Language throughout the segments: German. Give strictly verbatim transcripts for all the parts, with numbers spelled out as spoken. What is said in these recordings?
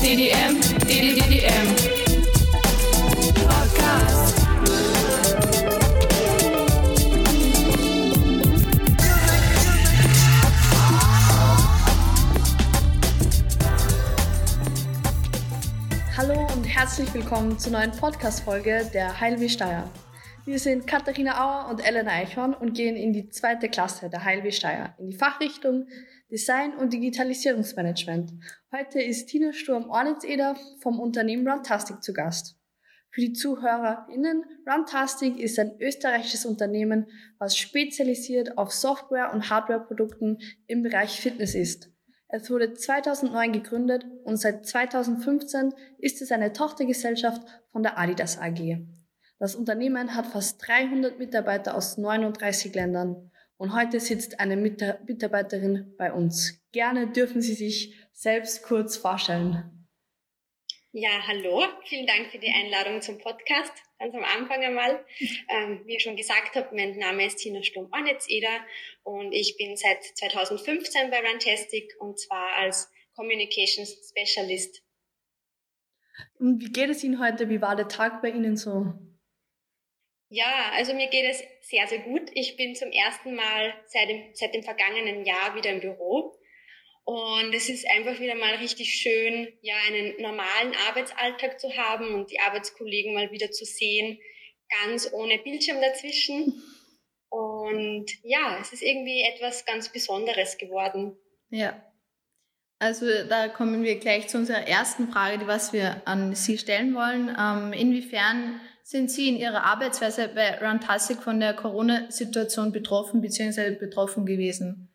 D D M, D D D M Podcast. Hallo und herzlich willkommen zur neuen Podcast-Folge der Heilw Steyr. Wir sind Katharina Auer und Ellen Eichhorn und gehen in die zweite Klasse der Heilw Steyr, in die Fachrichtung Design und Digitalisierungsmanagement. Heute ist Tina Sturm-Ornitzeder vom Unternehmen Runtastic zu Gast. Für die ZuhörerInnen, Runtastic ist ein österreichisches Unternehmen, was spezialisiert auf Software- und Hardwareprodukten im Bereich Fitness ist. Es wurde zweitausendneun gegründet und seit zweitausendfünfzehn ist es eine Tochtergesellschaft von der Adidas A G. Das Unternehmen hat fast dreihundert Mitarbeiter aus neununddreißig Ländern und heute sitzt eine Mitarbeiterin bei uns. Gerne dürfen Sie sich selbst kurz vorstellen. Ja, hallo, vielen Dank für die Einladung zum Podcast. Ganz am Anfang einmal. Ähm, wie ich schon gesagt habe, mein Name ist Tina Sturm-Ornitzeder und ich bin seit zweitausendfünfzehn bei Runtastic und zwar als Communications Specialist. Und wie geht es Ihnen heute? Wie war der Tag bei Ihnen so? Ja, also mir geht es sehr, sehr gut. Ich bin zum ersten Mal seit dem, seit dem vergangenen Jahr wieder im Büro. Und es ist einfach wieder mal richtig schön, ja, einen normalen Arbeitsalltag zu haben und die Arbeitskollegen mal wieder zu sehen, ganz ohne Bildschirm dazwischen. Und ja, es ist irgendwie etwas ganz Besonderes geworden. Ja, also da kommen wir gleich zu unserer ersten Frage, die was wir an Sie stellen wollen. Ähm, inwiefern sind Sie in Ihrer Arbeitsweise bei Runtastic von der Corona-Situation betroffen bzw. betroffen gewesen?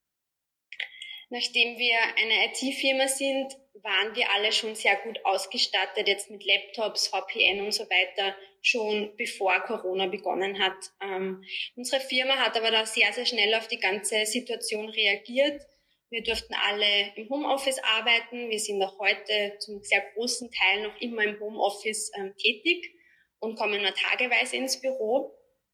Nachdem wir eine I T-Firma sind, waren wir alle schon sehr gut ausgestattet, jetzt mit Laptops, V P N und so weiter, schon bevor Corona begonnen hat. Ähm, unsere Firma hat aber da sehr, sehr schnell auf die ganze Situation reagiert. Wir durften alle im Homeoffice arbeiten. Wir sind auch heute zum sehr großen Teil noch immer im Homeoffice ähm, tätig und kommen nur tageweise ins Büro.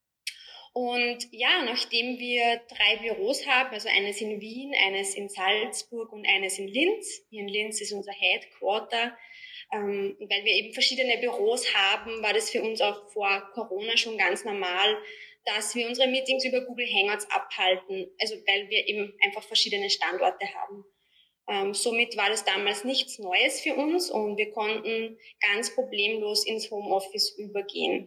Und ja, nachdem wir drei Büros haben, also eines in Wien, eines in Salzburg und eines in Linz. Hier in Linz ist unser Headquarter. Ähm, weil wir eben verschiedene Büros haben, war das für uns auch vor Corona schon ganz normal, dass wir unsere Meetings über Google Hangouts abhalten, also weil wir eben einfach verschiedene Standorte haben. Ähm, somit war das damals nichts Neues für uns und wir konnten ganz problemlos ins Homeoffice übergehen.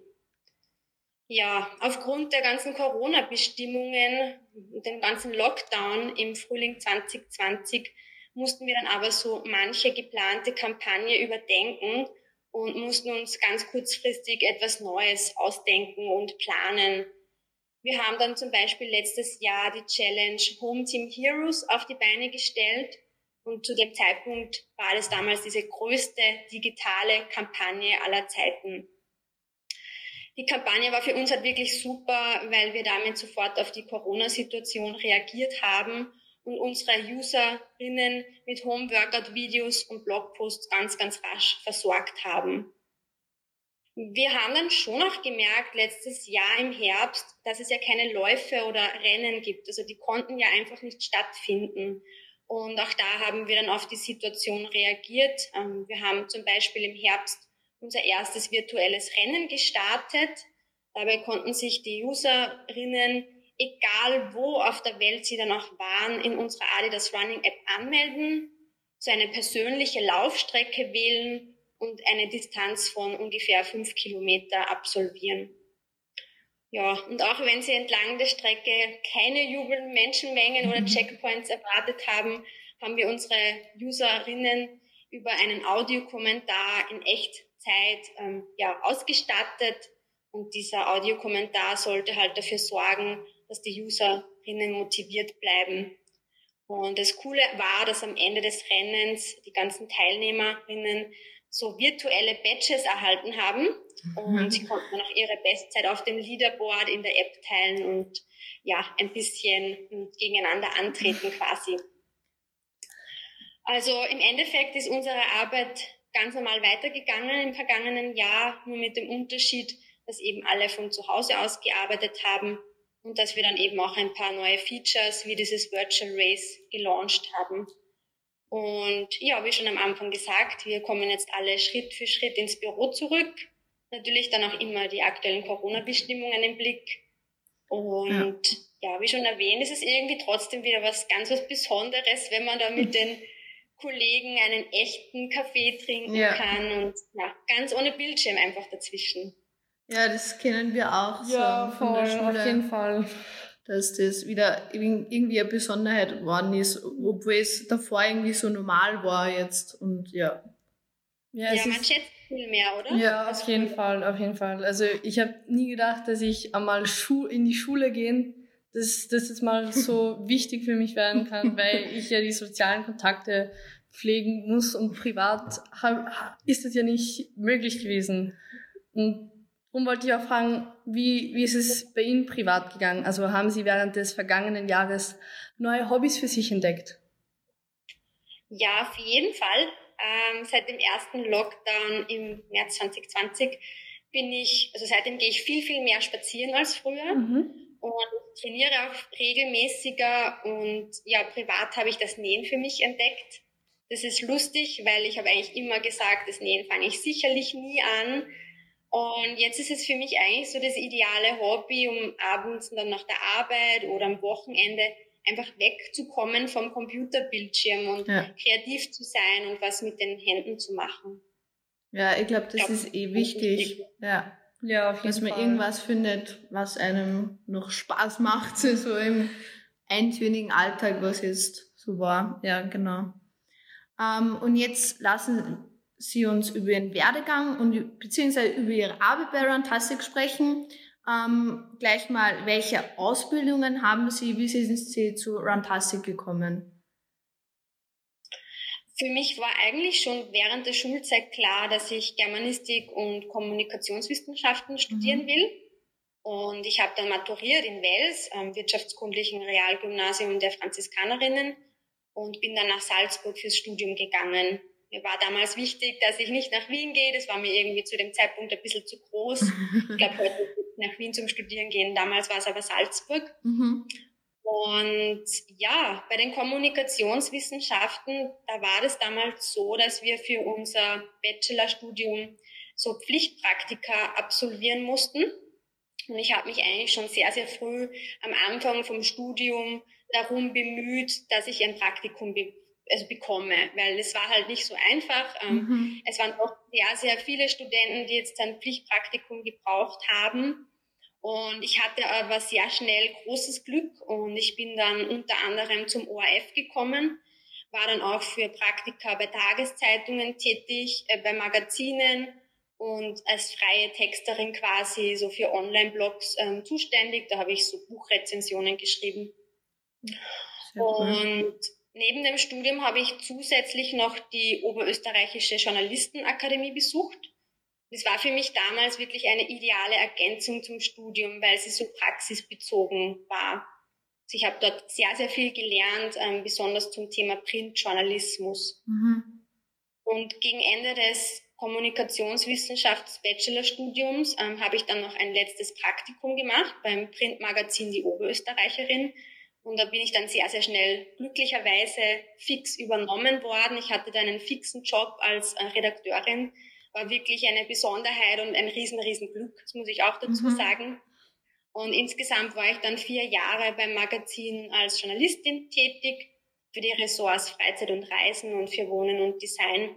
Ja, aufgrund der ganzen Corona-Bestimmungen, dem ganzen Lockdown im Frühling zwanzig zwanzig, mussten wir dann aber so manche geplante Kampagne überdenken und mussten uns ganz kurzfristig etwas Neues ausdenken und planen. Wir haben dann zum Beispiel letztes Jahr die Challenge Home Team Heroes auf die Beine gestellt und zu dem Zeitpunkt war das damals diese größte digitale Kampagne aller Zeiten. Die Kampagne war für uns halt wirklich super, weil wir damit sofort auf die Corona-Situation reagiert haben und unsere Userinnen mit Home-Workout-Videos und Blogposts ganz, ganz rasch versorgt haben. Wir haben dann schon auch gemerkt, letztes Jahr im Herbst, dass es ja keine Läufe oder Rennen gibt. Also die konnten ja einfach nicht stattfinden. Und auch da haben wir dann auf die Situation reagiert. Wir haben zum Beispiel im Herbst unser erstes virtuelles Rennen gestartet. Dabei konnten sich die Userinnen, egal wo auf der Welt sie dann auch waren, in unserer Adidas Running App anmelden, so eine persönliche Laufstrecke wählen und eine Distanz von ungefähr fünf Kilometer absolvieren. Ja, und auch wenn sie entlang der Strecke keine jubelnden Menschenmengen oder Checkpoints erwartet haben, haben wir unsere Userinnen über einen Audiokommentar in Echtzeit ähm, ja, ausgestattet. Und dieser Audiokommentar sollte halt dafür sorgen, dass die Userinnen motiviert bleiben. Und das Coole war, dass am Ende des Rennens die ganzen Teilnehmerinnen so virtuelle Badges erhalten haben. Und sie konnten dann auch ihre Bestzeit auf dem Leaderboard in der App teilen und ja, ein bisschen gegeneinander antreten quasi. Also im Endeffekt ist unsere Arbeit ganz normal weitergegangen im vergangenen Jahr, nur mit dem Unterschied, dass eben alle von zu Hause aus gearbeitet haben und dass wir dann eben auch ein paar neue Features wie dieses Virtual Race gelauncht haben. Und ja, wie schon am Anfang gesagt, wir kommen jetzt alle Schritt für Schritt ins Büro zurück. Natürlich dann auch immer die aktuellen Corona-Bestimmungen im Blick. Und ja. ja, wie schon erwähnt, ist es irgendwie trotzdem wieder was ganz was Besonderes, wenn man da mit den Kollegen einen echten Kaffee trinken ja. kann und ja, ganz ohne Bildschirm einfach dazwischen. Ja, das kennen wir auch ja, so von voll, der Schule. Auf jeden Fall. Dass das wieder irgendwie eine Besonderheit geworden ist, obwohl es davor irgendwie so normal war jetzt und ja. Ja, ja man schätzt viel mehr, oder? Ja, auf jeden Fall, auf jeden Fall. Also ich habe nie gedacht, dass ich einmal Schu- in die Schule gehen, dass das jetzt mal so wichtig für mich werden kann, weil ich ja die sozialen Kontakte pflegen muss und privat hab, ist das ja nicht möglich gewesen. Und darum wollte ich auch fragen, wie, wie ist es bei Ihnen privat gegangen? Also haben Sie während des vergangenen Jahres neue Hobbys für sich entdeckt? Ja, auf jeden Fall. Ähm, seit dem ersten Lockdown im März zwanzig zwanzig bin ich, also seitdem gehe ich viel, viel mehr spazieren als früher mhm. und trainiere auch regelmäßiger und ja, privat habe ich das Nähen für mich entdeckt. Das ist lustig, weil ich habe eigentlich immer gesagt, das Nähen fange ich sicherlich nie an. Und jetzt ist es für mich eigentlich so das ideale Hobby, um abends dann nach der Arbeit oder am Wochenende einfach wegzukommen vom Computerbildschirm und ja. kreativ zu sein und was mit den Händen zu machen. Ja, ich glaube, das ich glaub, ist eh wichtig. wichtig. Ja, ja auf jeden dass man Fall. irgendwas findet, was einem noch Spaß macht, so im eintönigen Alltag, was jetzt so war. Ja, genau. Ähm, und jetzt lassen Sie uns über Ihren Werdegang und beziehungsweise über Ihre Arbeit bei Runtastic sprechen. Ähm, gleich mal, welche Ausbildungen haben Sie, wie sind Sie zu Runtastic gekommen? Für mich war eigentlich schon während der Schulzeit klar, dass ich Germanistik und Kommunikationswissenschaften studieren mhm. will. Und ich habe dann maturiert in Wels, am wirtschaftskundlichen Realgymnasium der Franziskanerinnen und bin dann nach Salzburg fürs Studium gegangen. Mir war damals wichtig, dass ich nicht nach Wien gehe. Das war mir irgendwie zu dem Zeitpunkt ein bisschen zu groß. Ich glaube, heute würde ich nach Wien zum Studieren gehen. Damals war es aber Salzburg. Mhm. Und ja, bei den Kommunikationswissenschaften, da war das damals so, dass wir für unser Bachelorstudium so Pflichtpraktika absolvieren mussten. Und ich habe mich eigentlich schon sehr, sehr früh am Anfang vom Studium darum bemüht, dass ich ein Praktikum be- also bekomme, weil es war halt nicht so einfach. Mhm. Es waren doch sehr, sehr viele Studenten, die jetzt ein Pflichtpraktikum gebraucht haben. Und ich hatte aber sehr schnell großes Glück und ich bin dann unter anderem zum O R F gekommen, war dann auch für Praktika bei Tageszeitungen tätig, äh, bei Magazinen und als freie Texterin quasi so für Online-Blogs ähm, zuständig. Da habe ich so Buchrezensionen geschrieben. Sehr cool. Und neben dem Studium habe ich zusätzlich noch die Oberösterreichische Journalistenakademie besucht. Das war für mich damals wirklich eine ideale Ergänzung zum Studium, weil sie so praxisbezogen war. Also ich habe dort sehr, sehr viel gelernt, ähm, besonders zum Thema Printjournalismus. Mhm. Und gegen Ende des Kommunikationswissenschafts-Bachelorstudiums ähm, habe ich dann noch ein letztes Praktikum gemacht beim Printmagazin Die Oberösterreicherin. Und da bin ich dann sehr, sehr schnell glücklicherweise fix übernommen worden. Ich hatte dann einen fixen Job als äh, Redakteurin. War wirklich eine Besonderheit und ein riesen, riesen Glück, das muss ich auch dazu mhm. sagen. Und insgesamt war ich dann vier Jahre beim Magazin als Journalistin tätig, für die Ressorts Freizeit und Reisen und für Wohnen und Design.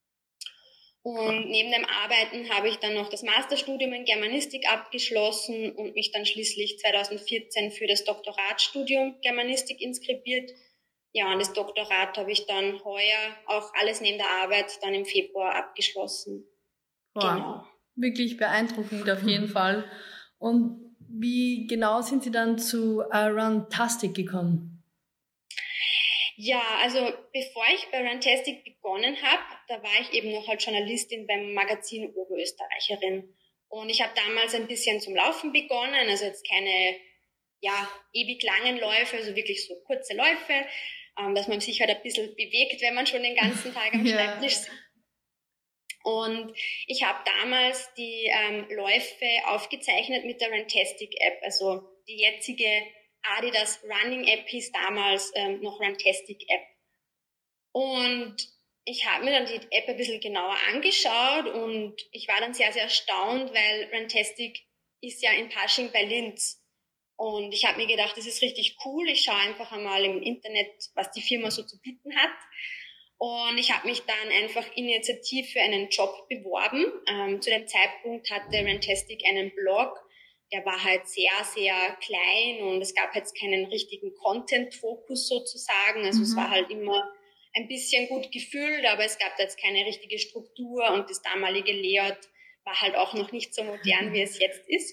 Und neben dem Arbeiten habe ich dann noch das Masterstudium in Germanistik abgeschlossen und mich dann schließlich zwanzig vierzehn für das Doktoratstudium Germanistik inskribiert. Ja, und das Doktorat habe ich dann heuer auch alles neben der Arbeit dann im Februar abgeschlossen. Boah, genau. Wirklich beeindruckend auf jeden Fall. Und wie genau sind Sie dann zu uh, Runtastic gekommen? Ja, also bevor ich bei Runtastic begonnen habe, da war ich eben noch als Journalistin beim Magazin Oberösterreicherin. Und ich habe damals ein bisschen zum Laufen begonnen, also jetzt keine ja, ewig langen Läufe, also wirklich so kurze Läufe, ähm, dass man sich halt ein bisschen bewegt, wenn man schon den ganzen Tag am ja. Schreibtisch sitzt. Und ich habe damals die ähm, Läufe aufgezeichnet mit der Runtastic App, also die jetzige Adidas Running App hieß damals ähm, noch Runtastic App. Und ich habe mir dann die App ein bisschen genauer angeschaut und ich war dann sehr, sehr erstaunt, weil Runtastic ist ja in Pasching bei Linz. Und ich habe mir gedacht, das ist richtig cool. Ich schaue einfach einmal im Internet, was die Firma so zu bieten hat. Und ich habe mich dann einfach initiativ für einen Job beworben. Ähm, zu dem Zeitpunkt hatte Runtastic einen Blog, der war halt sehr, sehr klein und es gab jetzt keinen richtigen Content-Fokus sozusagen. Also mhm. es war halt immer ein bisschen gut gefüllt, aber es gab jetzt keine richtige Struktur und das damalige Layout war halt auch noch nicht so modern, wie es jetzt ist.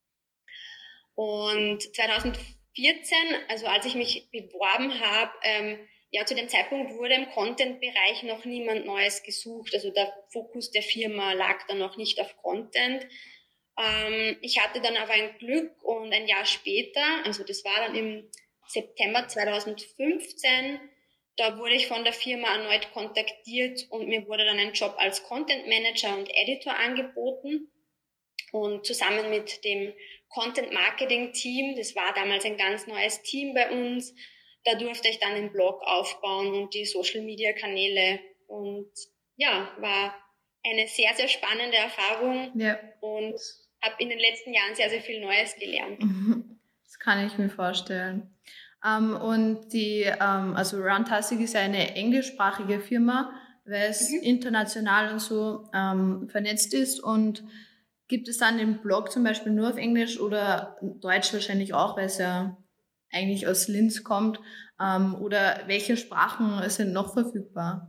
Und zwanzig vierzehn, also als ich mich beworben habe, ähm, ja, zu dem Zeitpunkt wurde im Content-Bereich noch niemand Neues gesucht. Also der Fokus der Firma lag dann noch nicht auf Content. Ähm, ich hatte dann aber ein Glück und ein Jahr später, also das war dann im September zwanzig fünfzehn, da wurde ich von der Firma erneut kontaktiert und mir wurde dann ein Job als Content Manager und Editor angeboten. Und zusammen mit dem Content Marketing Team, das war damals ein ganz neues Team bei uns, da durfte ich dann den Blog aufbauen und die Social Media Kanäle. Und ja, war eine sehr, sehr spannende Erfahrung ja. Und habe in den letzten Jahren sehr, sehr viel Neues gelernt. Das kann ich mir vorstellen. Um, und die, um, also Runtastic ist eine englischsprachige Firma, weil es mhm. international und so um, vernetzt ist. Und gibt es dann den Blog zum Beispiel nur auf Englisch oder Deutsch wahrscheinlich auch, weil es ja eigentlich aus Linz kommt? Um, oder welche Sprachen sind noch verfügbar?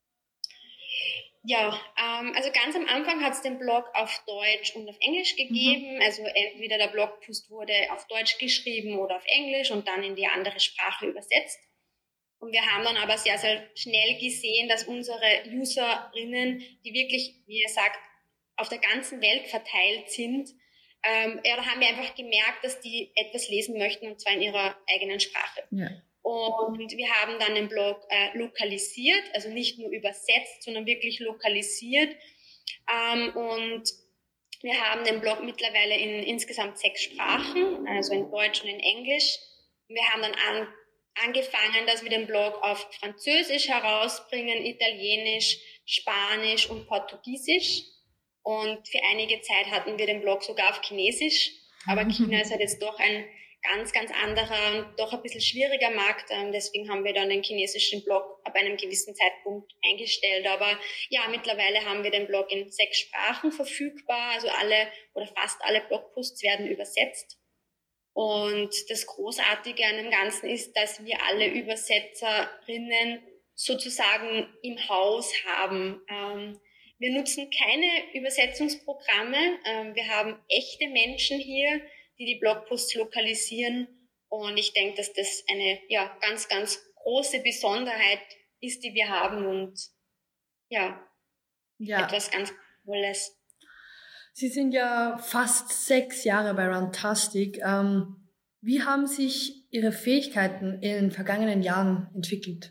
Ja, ähm, also ganz am Anfang hat es den Blog auf Deutsch und auf Englisch gegeben. Mhm. Also entweder der Blogpost wurde auf Deutsch geschrieben oder auf Englisch und dann in die andere Sprache übersetzt. Und wir haben dann aber sehr, sehr schnell gesehen, dass unsere Userinnen, die wirklich, wie ihr sagt, auf der ganzen Welt verteilt sind, ähm, ja, da haben wir einfach gemerkt, dass die etwas lesen möchten, und zwar in ihrer eigenen Sprache. Ja. Und wir haben dann den Blog äh, lokalisiert, also nicht nur übersetzt, sondern wirklich lokalisiert. Ähm, und wir haben den Blog mittlerweile in insgesamt sechs Sprachen, also in Deutsch und in Englisch. Wir haben dann an, angefangen, dass wir den Blog auf Französisch herausbringen, Italienisch, Spanisch und Portugiesisch. Und für einige Zeit hatten wir den Blog sogar auf Chinesisch. Aber China ist halt jetzt doch ein ganz, ganz anderer und doch ein bisschen schwieriger Markt. Deswegen haben wir dann den chinesischen Blog ab einem gewissen Zeitpunkt eingestellt. Aber ja, mittlerweile haben wir den Blog in sechs Sprachen verfügbar. Also alle oder fast alle Blogposts werden übersetzt. Und das Großartige an dem Ganzen ist, dass wir alle Übersetzerinnen sozusagen im Haus haben. Wir nutzen keine Übersetzungsprogramme. Wir haben echte Menschen hier, die die Blogposts lokalisieren. Und ich denke, dass das eine ja ganz, ganz große Besonderheit ist, die wir haben und ja, ja. etwas ganz Tolles. Sie sind ja fast sechs Jahre bei Runtastic. Ähm, wie haben sich Ihre Fähigkeiten in den vergangenen Jahren entwickelt?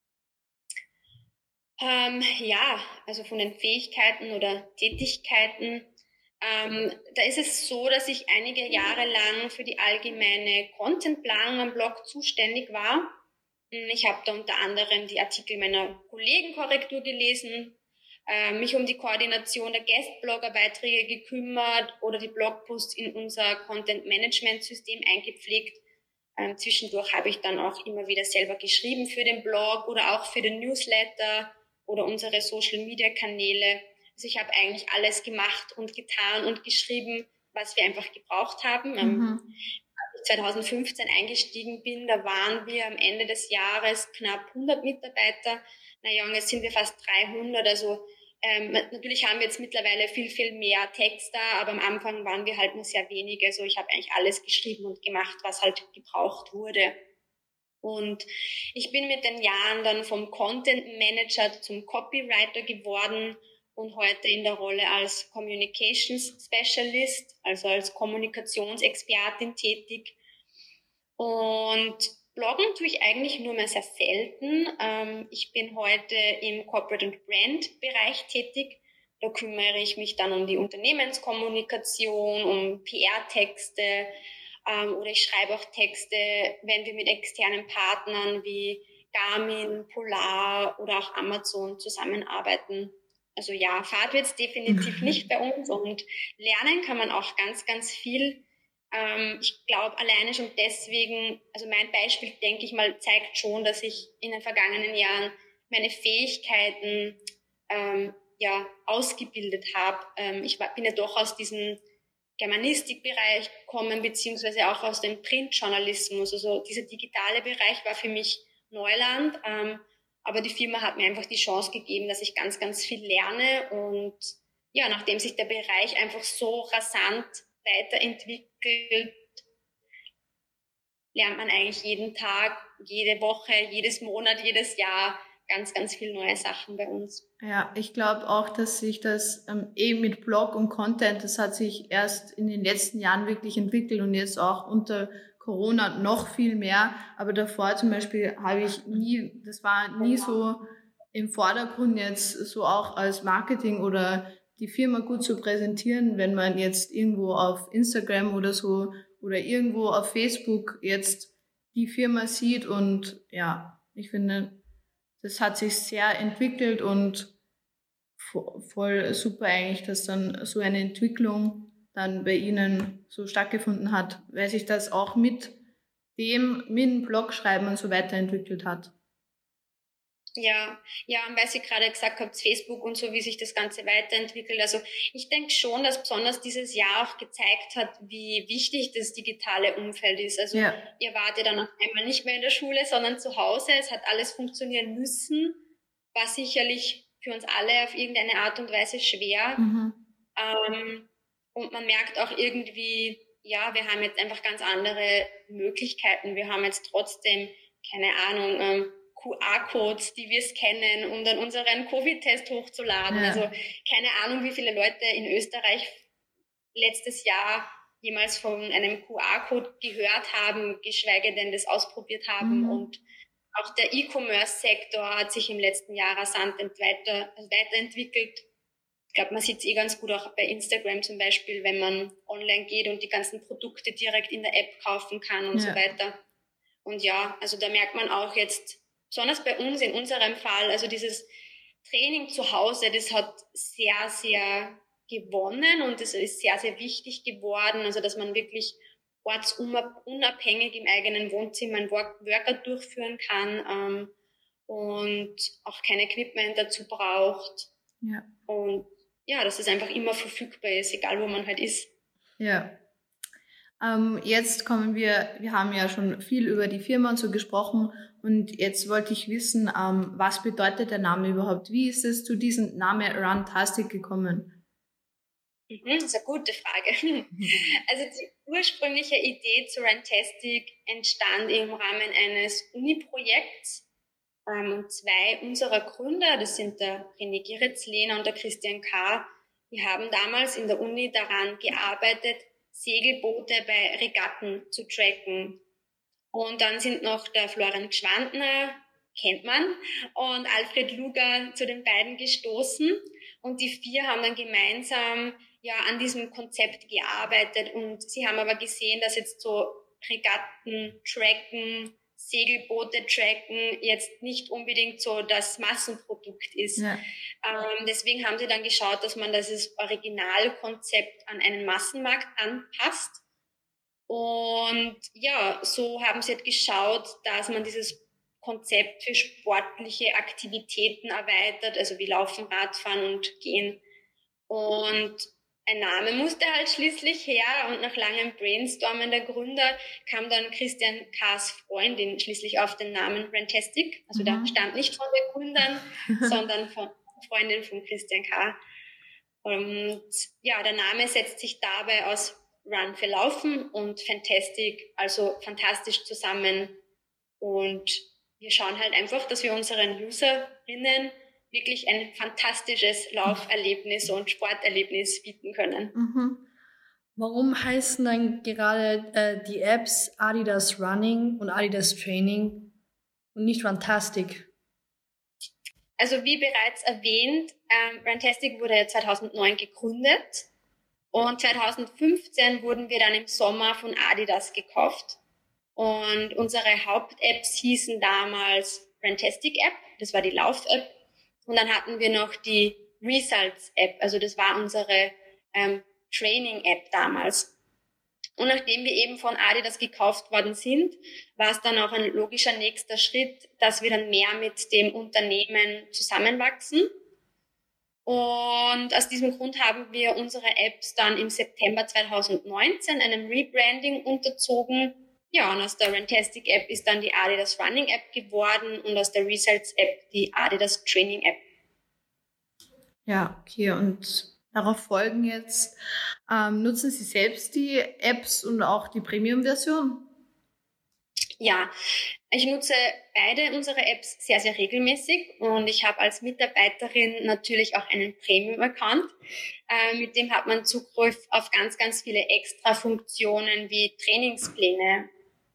Ähm, ja, also von den Fähigkeiten oder Tätigkeiten. Ähm, da ist es so, dass ich einige Jahre lang für die allgemeine Contentplanung am Blog zuständig war. Ich habe da unter anderem die Artikel meiner Kollegenkorrektur gelesen, äh, mich um die Koordination der Guest-Blogger-Beiträge gekümmert oder die Blogposts in unser Content-Management-System eingepflegt. Ähm, zwischendurch habe ich dann auch immer wieder selber geschrieben für den Blog oder auch für den Newsletter oder unsere Social-Media-Kanäle. Also ich habe eigentlich alles gemacht und getan und geschrieben, was wir einfach gebraucht haben. Mhm. Als ich zwanzig fünfzehn eingestiegen bin, da waren wir am Ende des Jahres knapp hundert Mitarbeiter. Naja, und jetzt sind wir fast dreihundert. Also ähm, natürlich haben wir jetzt mittlerweile viel, viel mehr Texter, aber am Anfang waren wir halt nur sehr wenige. Also ich habe eigentlich alles geschrieben und gemacht, was halt gebraucht wurde. Und ich bin mit den Jahren dann vom Content Manager zum Copywriter geworden und heute in der Rolle als Communications Specialist, also als Kommunikationsexpertin tätig. Und bloggen tue ich eigentlich nur mehr sehr selten. Ähm, ich bin heute im Corporate and Brand Bereich tätig. Da kümmere ich mich dann um die Unternehmenskommunikation, um P R-Texte ähm, oder ich schreibe auch Texte, wenn wir mit externen Partnern wie Garmin, Polar oder auch Amazon zusammenarbeiten. Also ja, Fahrt wird es definitiv nicht bei uns und lernen kann man auch ganz, ganz viel. Ähm, ich glaube alleine schon deswegen, also mein Beispiel, denke ich mal, zeigt schon, dass ich in den vergangenen Jahren meine Fähigkeiten ähm, ja ausgebildet habe. Ähm, ich war, bin ja doch aus diesem Germanistikbereich gekommen, beziehungsweise auch aus dem Printjournalismus. Also dieser digitale Bereich war für mich Neuland, ähm, aber die Firma hat mir einfach die Chance gegeben, dass ich ganz, ganz viel lerne und ja, nachdem sich der Bereich einfach so rasant weiterentwickelt, lernt man eigentlich jeden Tag, jede Woche, jedes Monat, jedes Jahr ganz, ganz viele neue Sachen bei uns. Ja, ich glaube auch, dass sich das ähm, eben mit Blog und Content, das hat sich erst in den letzten Jahren wirklich entwickelt und jetzt auch unter Corona noch viel mehr. Aber davor zum Beispiel habe ich nie, das war nie so im Vordergrund jetzt so auch als Marketing oder die Firma gut zu präsentieren, wenn man jetzt irgendwo auf Instagram oder so oder irgendwo auf Facebook jetzt die Firma sieht und ja, ich finde, das hat sich sehr entwickelt und voll super eigentlich, dass dann so eine Entwicklung dann bei Ihnen so stattgefunden hat, weil sich das auch mit dem, mit dem Blogschreiben und so weiterentwickelt hat. Ja, ja, und weil Sie gerade gesagt haben, Facebook und so, wie sich das Ganze weiterentwickelt. Also ich denke schon, dass besonders dieses Jahr auch gezeigt hat, wie wichtig das digitale Umfeld ist. Also ja. Ihr wart ja dann auf einmal nicht mehr in der Schule, sondern zu Hause. Es hat alles funktionieren müssen, war sicherlich für uns alle auf irgendeine Art und Weise schwer. Mhm. Ähm, und man merkt auch irgendwie, ja, wir haben jetzt einfach ganz andere Möglichkeiten. Wir haben jetzt trotzdem, keine Ahnung, ähm, Q R-Codes, die wir scannen, um dann unseren Covid-Test hochzuladen. Ja. Also keine Ahnung, wie viele Leute in Österreich letztes Jahr jemals von einem Q R-Code gehört haben, geschweige denn das ausprobiert haben. Mhm. Und auch der E-Commerce-Sektor hat sich im letzten Jahr rasant weiter, also weiterentwickelt. Ich glaube, man sieht es eh ganz gut auch bei Instagram zum Beispiel, wenn man online geht und die ganzen Produkte direkt in der App kaufen kann und ja. so weiter. Und ja, also da merkt man auch jetzt, besonders bei uns, in unserem Fall, also dieses Training zu Hause, das hat sehr, sehr gewonnen und das ist sehr, sehr wichtig geworden, also dass man wirklich ortsunabhängig im eigenen Wohnzimmer einen Workout durchführen kann ähm, und auch kein Equipment dazu braucht. Ja. Und ja, dass es einfach immer verfügbar ist, egal wo man halt ist. Ja. Ähm, jetzt kommen wir, wir haben ja schon viel über die Firma und so gesprochen und jetzt wollte ich wissen, ähm, was bedeutet der Name überhaupt? Wie ist es zu diesem Namen Runtastic gekommen? Mhm, das ist eine gute Frage. Also die ursprüngliche Idee zu Runtastic entstand im Rahmen eines Uni-Projekts. Ähm, und zwei unserer Gründer, das sind der René Giritzlehner und der Christian K., die haben damals in der Uni daran gearbeitet, Segelboote bei Regatten zu tracken. Und dann sind noch der Florian Gschwandner, kennt man, und Alfred Luger zu den beiden gestoßen. Und die vier haben dann gemeinsam ja an diesem Konzept gearbeitet. Und sie haben aber gesehen, dass jetzt so Regatten tracken, Segelboote tracken jetzt nicht unbedingt so das Massenprodukt ist. Ja. Ähm, deswegen haben sie dann geschaut, dass man das Originalkonzept an einen Massenmarkt anpasst. Und ja, so haben sie halt geschaut, dass man dieses Konzept für sportliche Aktivitäten erweitert, also wie Laufen, Radfahren und Gehen. Und ein Name musste halt schließlich her und nach langem Brainstormen der Gründer kam dann Christian K.'s Freundin schließlich auf den Namen Runtastic. Also mhm. da stammt nicht von den Gründern, sondern von der Freundin von Christian K. Und ja, der Name setzt sich dabei aus Run für Laufen und Fantastic, also fantastisch zusammen. Und wir schauen halt einfach, dass wir unseren Userinnen wirklich ein fantastisches Lauferlebnis und Sporterlebnis bieten können. Mhm. Warum heißen dann gerade äh, die Apps Adidas Running und Adidas Training und nicht Runtastic? Also wie bereits erwähnt, ähm, Runtastic wurde zweitausendneun gegründet und zweitausendfünfzehn wurden wir dann im Sommer von Adidas gekauft. Und unsere Haupt-Apps hießen damals Rantastic-App, das war die Lauf-App. Und dann hatten wir noch die Results-App, also das war unsere ähm, Training-App damals. Und nachdem wir eben von Adidas gekauft worden sind, war es dann auch ein logischer nächster Schritt, dass wir dann mehr mit dem Unternehmen zusammenwachsen. Und aus diesem Grund haben wir unsere Apps dann im September zwanzig neunzehn einem Rebranding unterzogen. Ja, und aus der Rantastic App ist dann die Adidas Running App geworden und aus der Results App die Adidas Training App. Ja, okay. Und darauf folgen jetzt, ähm, nutzen Sie selbst die Apps und auch die Premium-Version? Ja, ich nutze beide unsere Apps sehr, sehr regelmäßig und ich habe als Mitarbeiterin natürlich auch einen Premium-Account. Äh, mit dem hat man Zugriff auf ganz, ganz viele extra Funktionen wie Trainingspläne.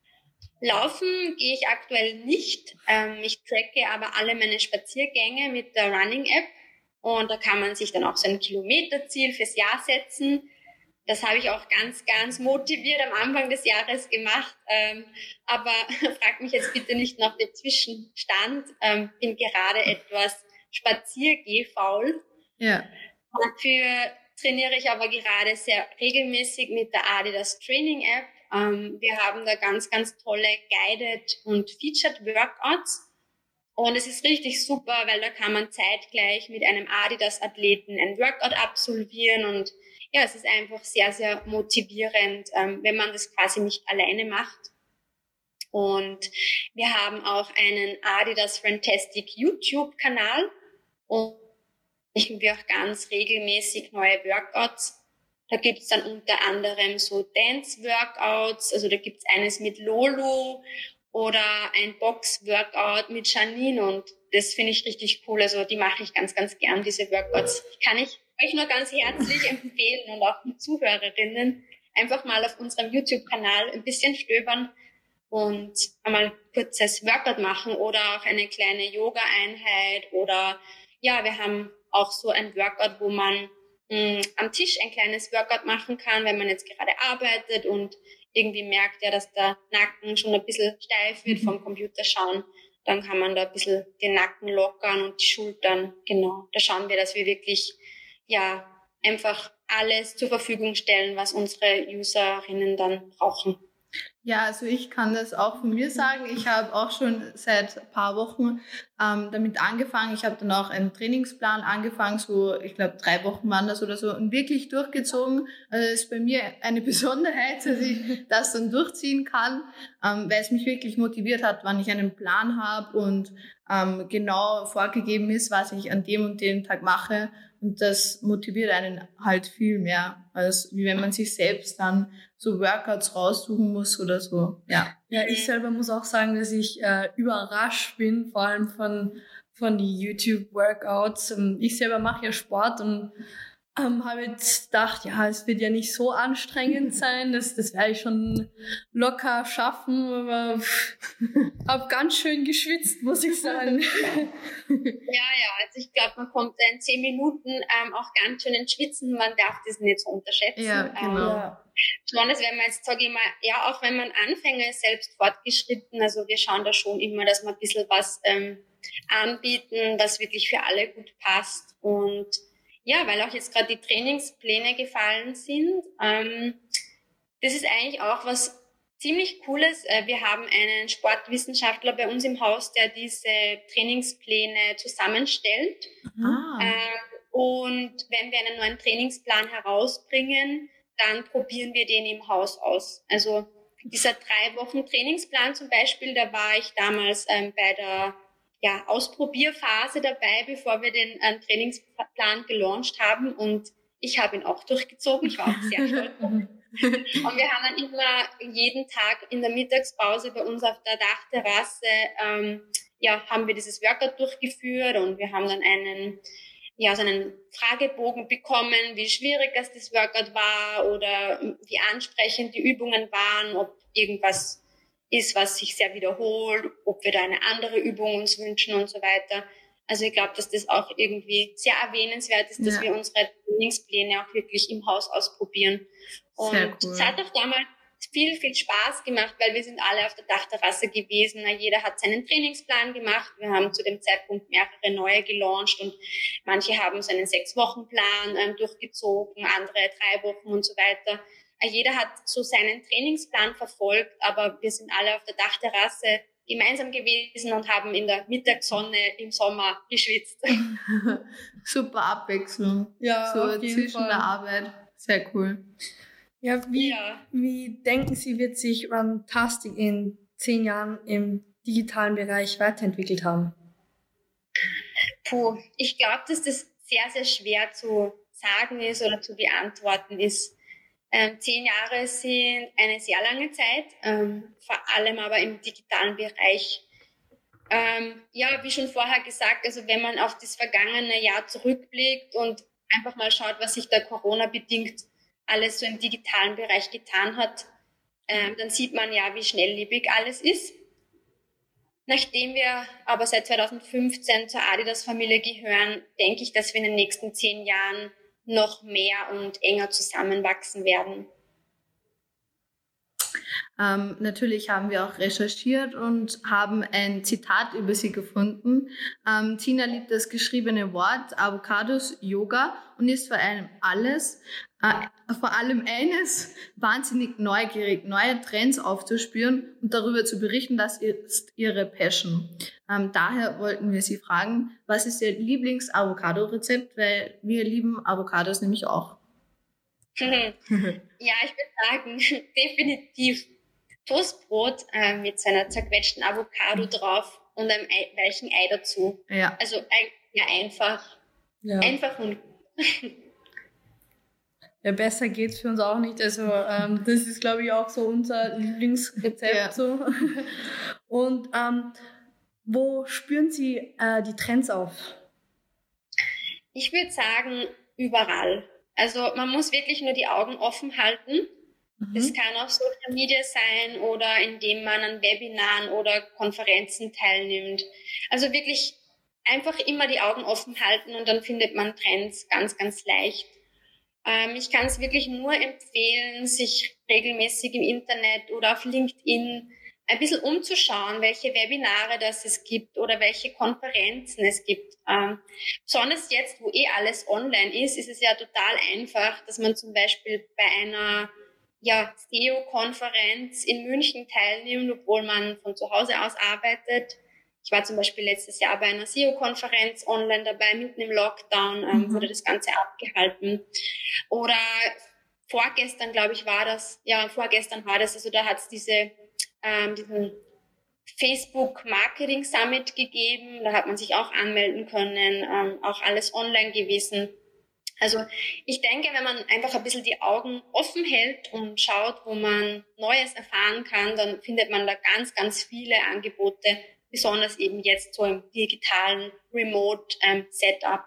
Laufen gehe ich aktuell nicht. Ähm, ich tracke aber alle meine Spaziergänge mit der Running-App und da kann man sich dann auch so ein Kilometerziel fürs Jahr setzen. Das habe ich auch ganz, ganz motiviert am Anfang des Jahres gemacht. Ähm, aber frag mich jetzt bitte nicht nach dem Zwischenstand. Ähm, bin gerade etwas spaziergehfaul. Ja. Dafür trainiere ich aber gerade sehr regelmäßig mit der Adidas Training App. Ähm, wir haben da ganz, ganz tolle Guided und Featured Workouts. Und es ist richtig super, weil da kann man zeitgleich mit einem Adidas-Athleten ein Workout absolvieren und ja, es ist einfach sehr, sehr motivierend, ähm, wenn man das quasi nicht alleine macht. Und wir haben auch einen Adidas Rantastic YouTube-Kanal und machen wir auch ganz regelmäßig neue Workouts. Da gibt's dann unter anderem so Dance-Workouts, also da gibt's eines mit Lolo oder ein Box-Workout mit Janine und das finde ich richtig cool. Also die mache ich ganz, ganz gern, diese Workouts. Kann ich euch nur ganz herzlich empfehlen und auch die Zuhörerinnen einfach mal auf unserem YouTube-Kanal ein bisschen stöbern und einmal ein kurzes Workout machen oder auch eine kleine Yoga-Einheit oder ja, wir haben auch so ein Workout, wo man mh, am Tisch ein kleines Workout machen kann, wenn man jetzt gerade arbeitet und irgendwie merkt ja, dass der Nacken schon ein bisschen steif wird vom Computer schauen. Dann kann man da ein bisschen den Nacken lockern und die Schultern. Genau, da schauen wir, dass wir wirklich ja einfach alles zur Verfügung stellen, was unsere Userinnen dann brauchen. Ja, also ich kann das auch von mir sagen. Ich habe auch schon seit ein paar Wochen ähm, damit angefangen. Ich habe dann auch einen Trainingsplan angefangen, so ich glaube drei Wochen waren das oder so und wirklich durchgezogen. Also das ist bei mir eine Besonderheit, dass ich das dann durchziehen kann, ähm, weil es mich wirklich motiviert hat, wann ich einen Plan habe und ähm, genau vorgegeben ist, was ich an dem und dem Tag mache. Und das motiviert einen halt viel mehr, als wie wenn man sich selbst dann so Workouts raussuchen muss oder so. Ja, ja, ich selber muss auch sagen, dass ich äh, überrascht bin, vor allem von von die YouTube-Workouts. Ich selber mache ja Sport und ähm, habe jetzt gedacht, ja, es wird ja nicht so anstrengend sein, das, das werde ich schon locker schaffen, aber habe ganz schön geschwitzt, muss ich sagen. Ja, ja, also ich glaube, man kommt in zehn Minuten ähm, auch ganz schön ins Schwitzen, man darf das nicht so unterschätzen. Ja, genau. Ähm, besonders wenn man jetzt, sage ich mal, ja, auch wenn man Anfänger ist, selbst fortgeschritten, also wir schauen da schon immer, dass wir ein bisschen was ähm, anbieten, was wirklich für alle gut passt und ja, weil auch jetzt gerade die Trainingspläne gefallen sind. Ähm, das ist eigentlich auch was ziemlich Cooles. Äh, wir haben einen Sportwissenschaftler bei uns im Haus, der diese Trainingspläne zusammenstellt. Ah. Äh, und wenn wir einen neuen Trainingsplan herausbringen, dann probieren wir den im Haus aus. Also dieser drei Wochen Trainingsplan zum Beispiel, da war ich damals ähm, bei der ja, Ausprobierphase dabei, bevor wir den äh, Trainingsplan gelauncht haben und ich habe ihn auch durchgezogen. Ich war auch sehr stolz. Und wir haben dann immer jeden Tag in der Mittagspause bei uns auf der Dachterrasse, ähm, ja, haben wir dieses Workout durchgeführt und wir haben dann einen, ja, so einen Fragebogen bekommen, wie schwierig das, das Workout war oder wie ansprechend die Übungen waren, ob irgendwas ist, was sich sehr wiederholt, ob wir da eine andere Übung uns wünschen und so weiter. Also ich glaube, dass das auch irgendwie sehr erwähnenswert ist, dass ja. wir unsere Trainingspläne auch wirklich im Haus ausprobieren. Und sehr cool. es hat auch damals viel, viel Spaß gemacht, weil wir sind alle auf der Dachterrasse gewesen. Jeder hat seinen Trainingsplan gemacht. Wir haben zu dem Zeitpunkt mehrere neue gelauncht und manche haben so einen Sechs-Wochen-Plan ähm, durchgezogen, andere drei Wochen und so weiter. Jeder hat so seinen Trainingsplan verfolgt, aber wir sind alle auf der Dachterrasse gemeinsam gewesen und haben in der Mittagssonne im Sommer geschwitzt. Super Abwechslung. Ja, so auf jeden zwischen Fall. der Arbeit. Sehr cool. Ja, wie, Ja. wie denken Sie, wird sich Runtastic in zehn Jahren im digitalen Bereich weiterentwickelt haben? Puh, ich glaube, dass das sehr, sehr schwer zu sagen ist oder zu beantworten ist. Ähm, zehn Jahre sind eine sehr lange Zeit, ähm, vor allem aber im digitalen Bereich. Ähm, ja, wie schon vorher gesagt, also wenn man auf das vergangene Jahr zurückblickt und einfach mal schaut, was sich da Corona-bedingt alles so im digitalen Bereich getan hat, ähm, dann sieht man ja, wie schnelllebig alles ist. Nachdem wir aber seit zweitausendfünfzehn zur Adidas-Familie gehören, denke ich, dass wir in den nächsten zehn Jahren noch mehr und enger zusammenwachsen werden. Ähm, natürlich haben wir auch recherchiert und haben ein Zitat über sie gefunden. Ähm, Tina liebt das geschriebene Wort, Avocados, Yoga und ist vor allem alles, äh, vor allem eines, wahnsinnig neugierig, neue Trends aufzuspüren und darüber zu berichten, das ist ihre Passion. Ähm, daher wollten wir sie fragen, was ist ihr Lieblings-Avocado-Rezept, weil wir lieben Avocados nämlich auch. Ja, ich würde sagen, definitiv Toastbrot äh, mit so einer zerquetschten Avocado drauf und einem Ei, weichen Ei dazu. Ja. Also ein, ja, einfach, Ja. einfach und Ja, besser geht's für uns auch nicht. Also ähm, das ist, glaube ich, auch so unser Lieblingsrezept. Ja. So. Und ähm, wo spüren Sie äh, die Trends auf? ich würde sagen, überall. Also man muss wirklich nur die Augen offen halten. Mhm. Das kann auf Social Media sein oder indem man an Webinaren oder Konferenzen teilnimmt. Also wirklich einfach immer die Augen offen halten und dann findet man Trends ganz, ganz leicht. Ähm, ich kann es wirklich nur empfehlen, sich regelmäßig im Internet oder auf LinkedIn ein bisschen umzuschauen, welche Webinare das es gibt oder welche Konferenzen es gibt. Ähm, besonders jetzt, wo eh alles online ist, ist es ja total einfach, dass man zum Beispiel bei einer ja, S E O-Konferenz in München teilnimmt, obwohl man von zu Hause aus arbeitet. Ich war zum Beispiel letztes Jahr bei einer S E O-Konferenz online dabei, mitten im Lockdown ähm, Mhm. wurde das Ganze abgehalten. Oder vorgestern, glaube ich, war das, ja, vorgestern war das, also da hat es diese, ähm, diesen Facebook Marketing Summit gegeben, da hat man sich auch anmelden können, ähm, auch alles online gewesen. Also ich denke, wenn man einfach ein bisschen die Augen offen hält und schaut, wo man Neues erfahren kann, dann findet man da ganz, ganz viele Angebote, besonders eben jetzt so im digitalen Remote-Setup.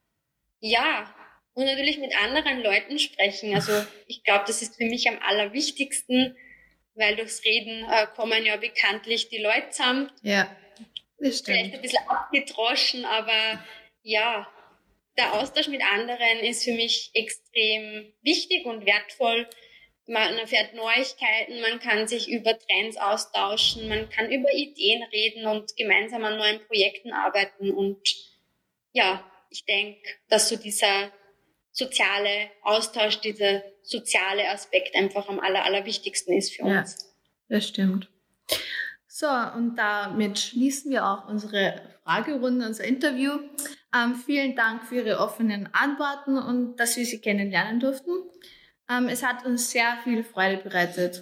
Ja, und natürlich mit anderen Leuten sprechen. Also ich glaube, das ist für mich am allerwichtigsten, weil durchs Reden äh, kommen ja bekanntlich die Leute zusammen. Ja, das Vielleicht stimmt. ein bisschen abgedroschen, aber ja, der Austausch mit anderen ist für mich extrem wichtig und wertvoll. Man erfährt Neuigkeiten, man kann sich über Trends austauschen, man kann über Ideen reden und gemeinsam an neuen Projekten arbeiten. Und ja, ich denke, dass so dieser soziale Austausch, dieser soziale Aspekt einfach am aller, allerwichtigsten ist für Ja. uns. Das stimmt. So, und damit schließen wir auch unsere Fragerunde, unser Interview. Ähm, vielen Dank für Ihre offenen Antworten und dass wir Sie kennenlernen durften. Ähm, es hat uns sehr viel Freude bereitet.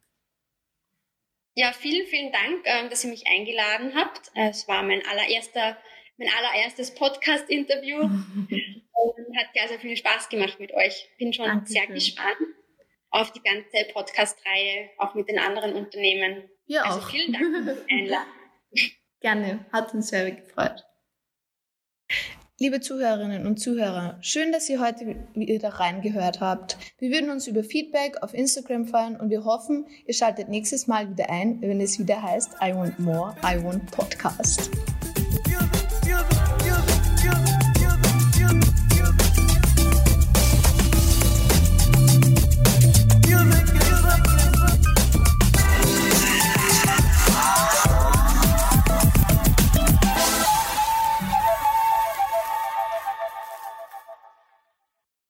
Ja, vielen, vielen Dank, ähm, dass ihr mich eingeladen habt. Äh, Es war mein allererster, mein allererstes Podcast-Interview und hat sehr, sehr viel Spaß gemacht mit euch. Bin schon Dankeschön. sehr gespannt auf die ganze Podcast-Reihe, auch mit den anderen Unternehmen. Wir Also auch. vielen Dank für die Einladung. Gerne, hat uns sehr gefreut. Liebe Zuhörerinnen und Zuhörer, schön, dass ihr heute wieder reingehört habt. Wir würden uns über Feedback auf Instagram freuen und wir hoffen, ihr schaltet nächstes Mal wieder ein, wenn es wieder heißt I Want More, I Want Podcast.